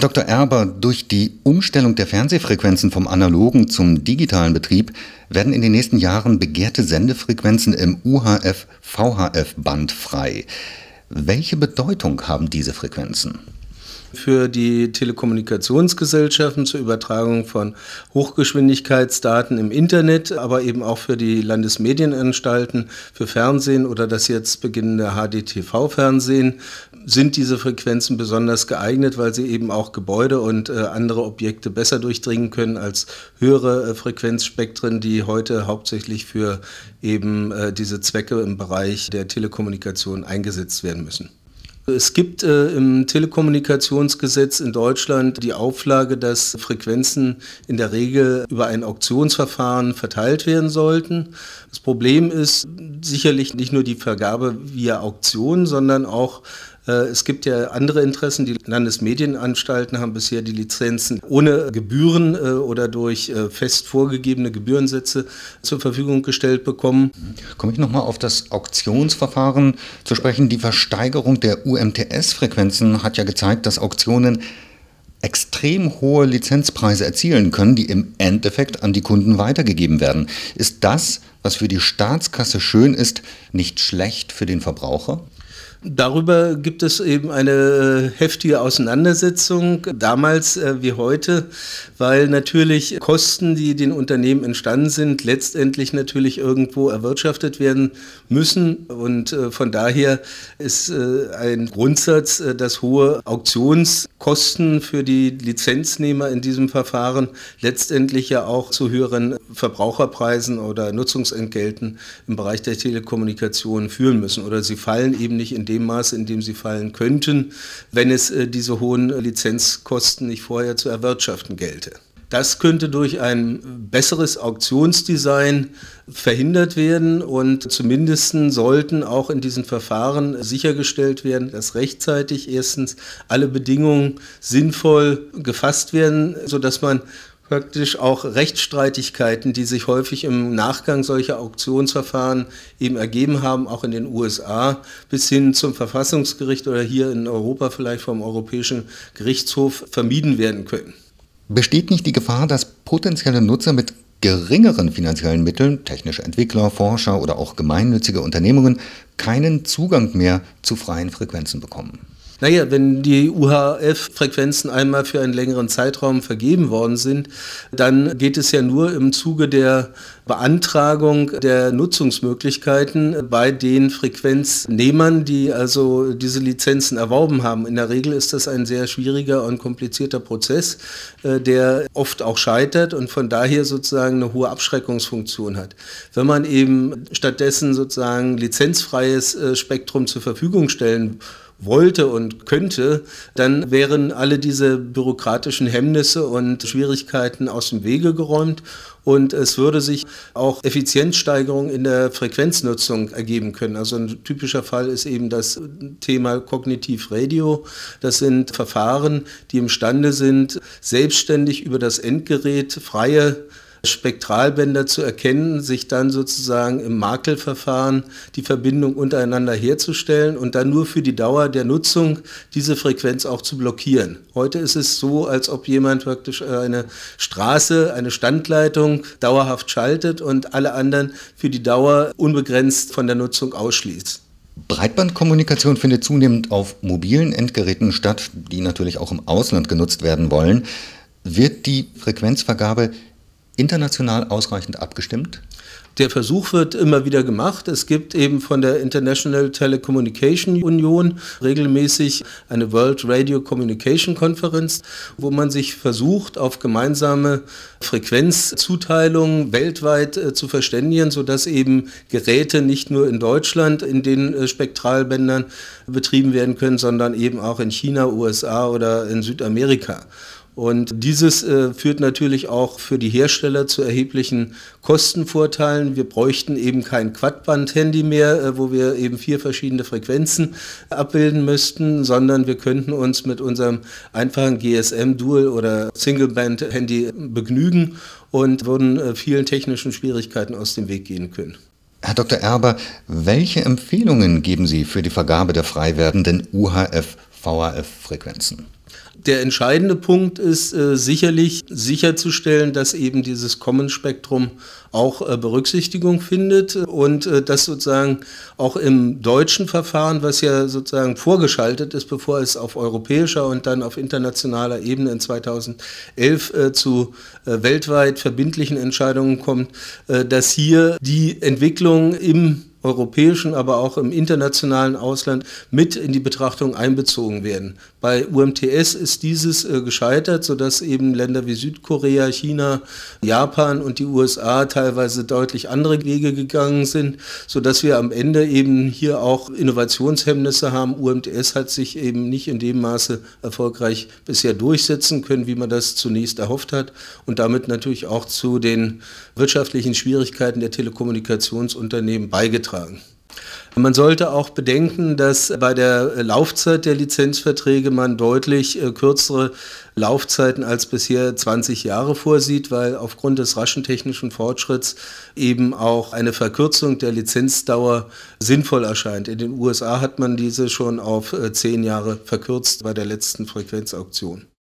Dr. Erber, durch die Umstellung der Fernsehfrequenzen vom analogen zum digitalen Betrieb werden in den nächsten Jahren begehrte Sendefrequenzen im UHF-VHF-Band frei. Welche Bedeutung haben diese Frequenzen? Für die Telekommunikationsgesellschaften zur Übertragung von Hochgeschwindigkeitsdaten im Internet, aber eben auch für die Landesmedienanstalten, für Fernsehen oder das jetzt beginnende HDTV-Fernsehen sind diese Frequenzen besonders geeignet, weil sie eben auch Gebäude und andere Objekte besser durchdringen können als höhere Frequenzspektren, die heute hauptsächlich für eben diese Zwecke im Bereich der Telekommunikation eingesetzt werden müssen. Es gibt im Telekommunikationsgesetz in Deutschland die Auflage, dass Frequenzen in der Regel über ein Auktionsverfahren verteilt werden sollten. Das Problem ist sicherlich nicht nur die Vergabe via Auktion, sondern auch es gibt ja andere Interessen. Die Landesmedienanstalten haben bisher die Lizenzen ohne Gebühren oder durch fest vorgegebene Gebührensätze zur Verfügung gestellt bekommen. Komme ich nochmal auf das Auktionsverfahren zu sprechen. Die Versteigerung der UMTS-Frequenzen hat ja gezeigt, dass Auktionen extrem hohe Lizenzpreise erzielen können, die im Endeffekt an die Kunden weitergegeben werden. Ist das, was für die Staatskasse schön ist, nicht schlecht für den Verbraucher? Darüber gibt es eben eine heftige Auseinandersetzung, damals wie heute, weil natürlich Kosten, die den Unternehmen entstanden sind, letztendlich natürlich irgendwo erwirtschaftet werden müssen. Und von daher ist ein Grundsatz, dass hohe Auktionskosten für die Lizenznehmer in diesem Verfahren letztendlich ja auch zu höheren Verbraucherpreisen oder Nutzungsentgelten im Bereich der Telekommunikation führen müssen. Oder sie fallen eben nicht in dem Maße, in dem sie fallen könnten, wenn es diese hohen Lizenzkosten nicht vorher zu erwirtschaften gelte. Das könnte durch ein besseres Auktionsdesign verhindert werden und zumindest sollten auch in diesen Verfahren sichergestellt werden, dass rechtzeitig erstens alle Bedingungen sinnvoll gefasst werden, sodass man praktisch auch Rechtsstreitigkeiten, die sich häufig im Nachgang solcher Auktionsverfahren eben ergeben haben, auch in den USA, bis hin zum Verfassungsgericht oder hier in Europa vielleicht vom Europäischen Gerichtshof vermieden werden können. Besteht nicht die Gefahr, dass potenzielle Nutzer mit geringeren finanziellen Mitteln, technische Entwickler, Forscher oder auch gemeinnützige Unternehmungen, keinen Zugang mehr zu freien Frequenzen bekommen? Naja, wenn die UHF-Frequenzen einmal für einen längeren Zeitraum vergeben worden sind, dann geht es ja nur im Zuge der Beantragung der Nutzungsmöglichkeiten bei den Frequenznehmern, die also diese Lizenzen erworben haben. In der Regel ist das ein sehr schwieriger und komplizierter Prozess, der oft auch scheitert und von daher sozusagen eine hohe Abschreckungsfunktion hat. Wenn man eben stattdessen sozusagen lizenzfreies Spektrum zur Verfügung stellen wollte und könnte, dann wären alle diese bürokratischen Hemmnisse und Schwierigkeiten aus dem Wege geräumt und es würde sich auch Effizienzsteigerung in der Frequenznutzung ergeben können. Also ein typischer Fall ist eben das Thema Cognitive Radio. Das sind Verfahren, die imstande sind, selbstständig über das Endgerät freie Spektralbänder zu erkennen, sich dann sozusagen im Makelverfahren die Verbindung untereinander herzustellen und dann nur für die Dauer der Nutzung diese Frequenz auch zu blockieren. Heute ist es so, als ob jemand praktisch eine Straße, eine Standleitung dauerhaft schaltet und alle anderen für die Dauer unbegrenzt von der Nutzung ausschließt. Breitbandkommunikation findet zunehmend auf mobilen Endgeräten statt, die natürlich auch im Ausland genutzt werden wollen. Wird die Frequenzvergabe international ausreichend abgestimmt? Der Versuch wird immer wieder gemacht. Es gibt eben von der International Telecommunication Union regelmäßig eine World Radio Communication Conference, wo man sich versucht, auf gemeinsame Frequenzzuteilungen weltweit zu verständigen, sodass eben Geräte nicht nur in Deutschland in den Spektralbändern betrieben werden können, sondern eben auch in China, USA oder in Südamerika. Und dieses führt natürlich auch für die Hersteller zu erheblichen Kostenvorteilen. Wir bräuchten eben kein Quadband-Handy mehr, wo wir eben 4 verschiedene Frequenzen abbilden müssten, sondern wir könnten uns mit unserem einfachen GSM-Dual- oder Single-Band-Handy begnügen und würden vielen technischen Schwierigkeiten aus dem Weg gehen können. Herr Dr. Erber, welche Empfehlungen geben Sie für die Vergabe der frei werdenden UHF-VHF-Frequenzen? Der entscheidende Punkt ist sicherlich sicherzustellen, dass eben dieses Common-Spektrum auch Berücksichtigung findet und dass sozusagen auch im deutschen Verfahren, was ja sozusagen vorgeschaltet ist, bevor es auf europäischer und dann auf internationaler Ebene in 2011 zu weltweit verbindlichen Entscheidungen kommt, dass hier die Entwicklung im europäischen, aber auch im internationalen Ausland mit in die Betrachtung einbezogen werden. Bei UMTS ist dieses gescheitert, sodass eben Länder wie Südkorea, China, Japan und die USA teilweise deutlich andere Wege gegangen sind, sodass wir am Ende eben hier auch Innovationshemmnisse haben. UMTS hat sich eben nicht in dem Maße erfolgreich bisher durchsetzen können, wie man das zunächst erhofft hat und damit natürlich auch zu den wirtschaftlichen Schwierigkeiten der Telekommunikationsunternehmen beigetragen. Man sollte auch bedenken, dass bei der Laufzeit der Lizenzverträge man deutlich kürzere Laufzeiten als bisher 20 Jahre vorsieht, weil aufgrund des raschen technischen Fortschritts eben auch eine Verkürzung der Lizenzdauer sinnvoll erscheint. In den USA hat man diese schon auf 10 Jahre verkürzt bei der letzten Frequenzauktion.